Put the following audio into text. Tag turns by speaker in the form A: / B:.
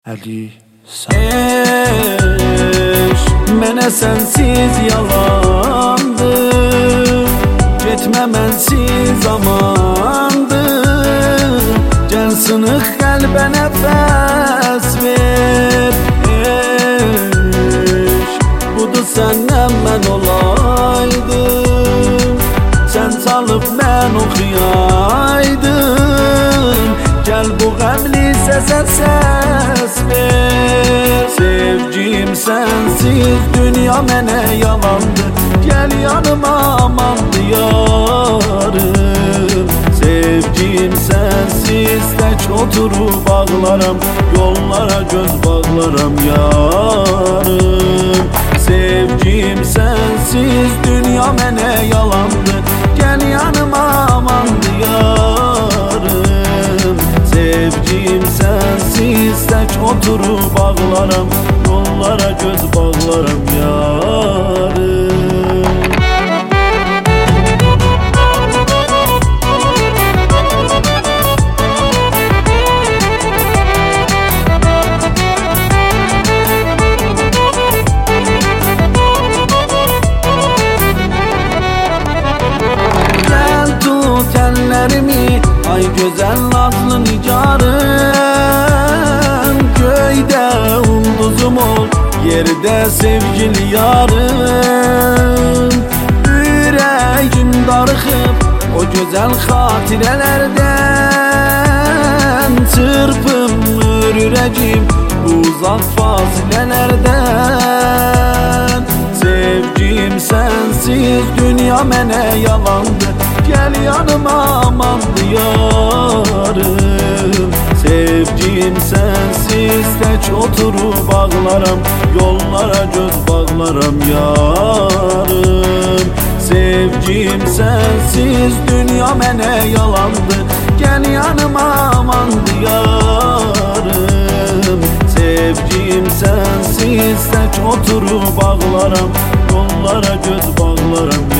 A: Ali Eş, mənə sənsiz yalandır, getmə mənsiz amandır. Gəl sınıq qəlbə nəfəs ver. Eş, budur səndən mən olaydım, sən çalıb mən oxuyaydım. Gəl bu qəmli səsə səs ver. Sevgim sənsiz dünya mənə yalandır, gəl yanıma amandı yarım. Sevgim sənsiz tək oturub ağlaram, yollara göz bağlaram yarım. Sevgim sənsiz dünya mənə yalandır, gəl yanıma amandı yarım. Sevgim sənsiz tək oturub ağlaram, yollara göz bağlaram yarım. Gel tut ellerimi, ay güzel nazlı nigarım. Köyde ulduzum ol, yerde sevgili yarım. Yüreğim darıxıb o güzel hatirelerden, çırpınır yüreğim bu uzak fasilelerden. Sevgim sensiz dünya mənə yalandır, gəl yanıma amandı yarım. Sevgim sensiz tək oturub ağlaram, yollara göz bağlaram yarım. Sevgim sensiz dünya mənə yalandır, gəl yanıma amandı yarım. Sevgim sensiz tək oturub ağlaram, yollara göz bağlaram